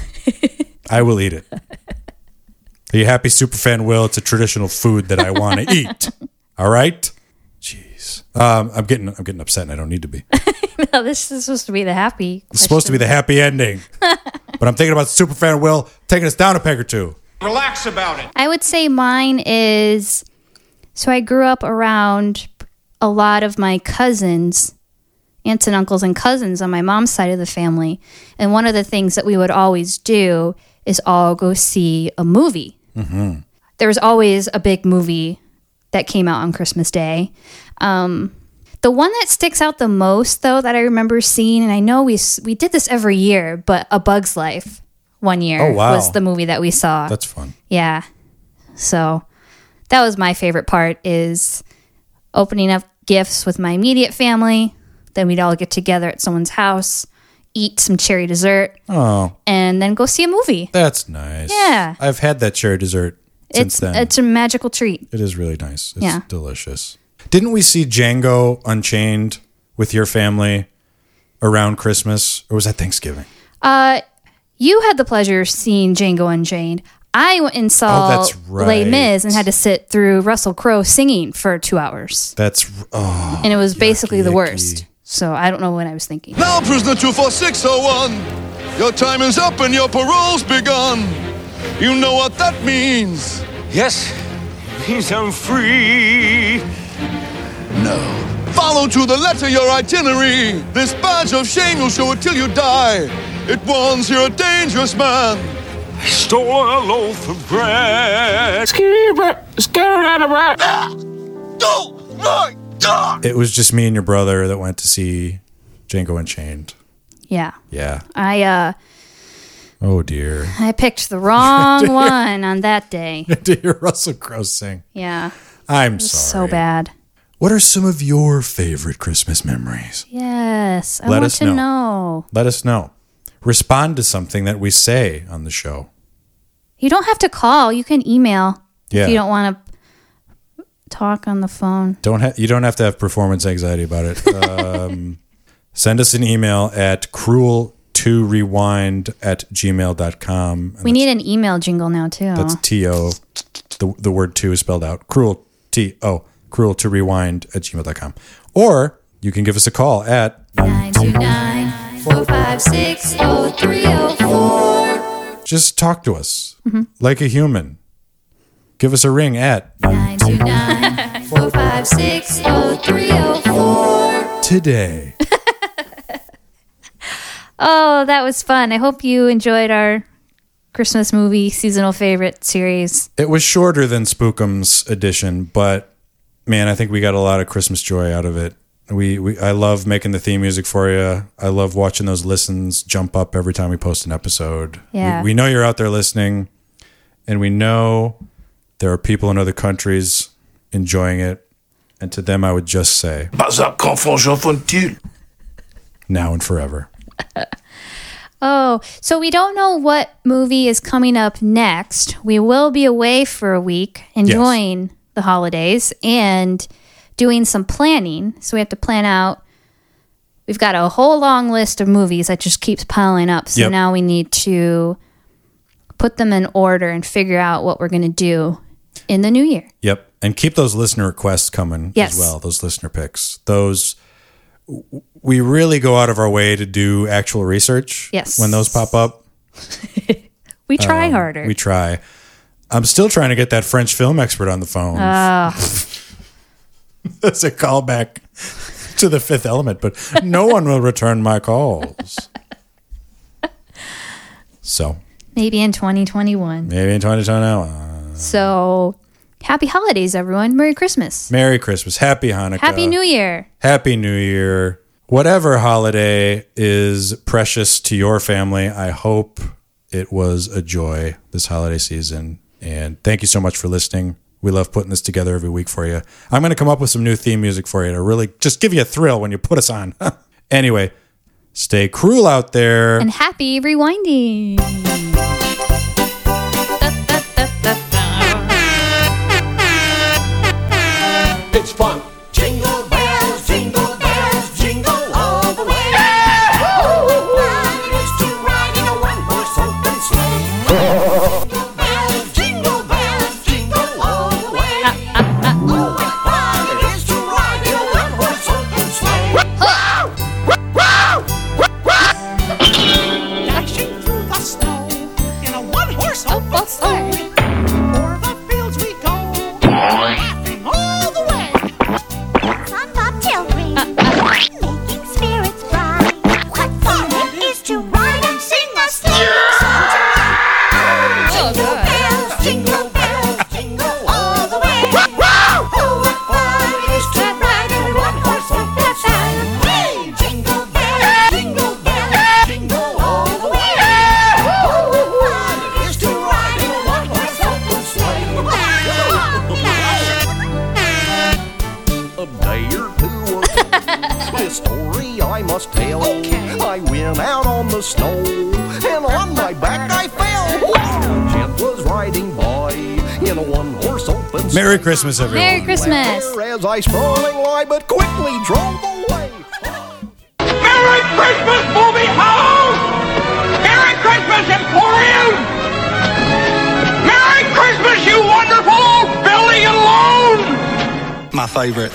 I will eat it. Are you happy, Superfan Will? It's a traditional food that I want to eat. All right? Jeez. Um, I'm getting I'm getting upset and I don't need to be. No, this is supposed to be the happy. It's supposed to be the happy ending. But I'm thinking about Superfan Will taking us down a peg or two. Relax about it. I would say mine is so I grew up around a lot of my cousins, aunts and uncles and cousins on my mom's side of the family. And one of the things that we would always do is all go see a movie. Mm-hmm. There was always a big movie that came out on Christmas Day. Um, the one that sticks out the most, though, that I remember seeing, and I know we s- we did this every year, but A Bug's Life one year Oh, wow. was the movie that we saw. That's fun. Yeah. So that was my favorite part is opening up gifts with my immediate family. Then we'd all get together at someone's house, eat some cherry dessert, Oh, and then go see a movie. that's nice. Yeah. I've had that cherry dessert since It's then. it's a magical treat. It is really nice. It's Yeah. delicious. Didn't we see Django Unchained with your family around Christmas? Or was that Thanksgiving? Uh, you had the pleasure of seeing Django Unchained. I went and saw Oh, that's Les right. Mis and had to sit through Russell Crowe singing for two hours. That's, oh. And it was basically the yucky. worst. So I don't know what I was thinking. Now, prisoner two four six oh one, your time is up and your parole's begun. You know what that means. Yes, means I'm free. No. Follow to the letter your itinerary. This badge of shame you'll show it till you die. It warns you're a dangerous man. I stole a loaf of bread. Oh my God! It was just me and your brother that went to see Django Unchained. Yeah. Yeah. I uh Oh dear. I picked the wrong one on that day. To hear Russell Crowe sing. Yeah. I'm It was sorry. so bad. What are some of your favorite Christmas memories? Yes. I Let want us to know. know. Let us know. Respond to something that we say on the show. You don't have to call. You can email Yeah. if you don't want to talk on the phone. Don't ha- you don't have to have performance anxiety about it. Um, send us an email at cruel to rewind at gmail dot com. We need an email jingle now, too. That's T O. The, the word two is spelled out. Cruel T O. Cruel to rewind at gmail dot com. Or you can give us a call at nine two nine, four five six, oh three oh four. just talk to us Mhm. like a human. Give us a ring at nine two nine, four five six, oh three oh four. today. Oh, that was fun. I hope you enjoyed our Christmas movie seasonal favorite series. It was shorter than Spookums edition, but man, I think we got a lot of Christmas joy out of it. We, we I love making the theme music for you. I love watching those listens jump up every time we post an episode. Yeah. We, we know you're out there listening, and we know there are people in other countries enjoying it. And to them, I would just say, now and forever. Oh, so we don't know what movie is coming up next. We will be away for a week enjoying the holidays and doing some planning. So we have to plan out. We've got a whole long list of movies that just keeps piling up. So Yep. now we need to put them in order and figure out what we're going to do in the new year. Yep. And keep those listener requests coming Yes. as well, those listener picks. Those, we really go out of our way to do actual research. Yes. When those pop up. We try Um, harder. We try. I'm still trying to get that French film expert on the phone. Oh. That's a callback to The Fifth Element, but no one will return my calls. So Maybe in twenty twenty-one. maybe in twenty twenty-one. So happy holidays, everyone. Merry Christmas. Merry Christmas. Happy Hanukkah. Happy New Year. Happy New Year. Whatever holiday is precious to your family, I hope it was a joy this holiday season. And thank you so much for listening. We love putting this together every week for you. I'm going to come up with some new theme music for you to really just give you a thrill when you put us on. Anyway, stay cruel out there. And happy rewinding. It's fun. Jingle bells, jingle bells, jingle all the way. Fun it is to ride in a one-horse open sleigh. Jingle bells, jingle bells, jingle all the way. Oh, what fun it is to ride in a one-horse open sleigh. Dashing through the snow in a one-horse open sleigh. O'er the fields we go, laughing all the way. Fun bobtail ring, making spirits bright. What fun it is to ride and sing a sleigh song tonight. Jingle bells, jingle bells, jingle all the way. Oh, what fun it is to ride in a one-horse open sleigh. Jingle bells, jingle bells, jingle all the way. Oh, what fun it is to ride in a one-horse open sleigh. A day or two ago, this story I must tell. I went out on the snow, and on my back I fell. A gent was riding by in a one-horse open sleigh. Merry Christmas, everyone. Merry Christmas. As I sprawling lie, but quickly drove away. Merry Christmas, movie house! Merry Christmas, Emporium! Merry Christmas, you wonderful old Billy alone! My favorite.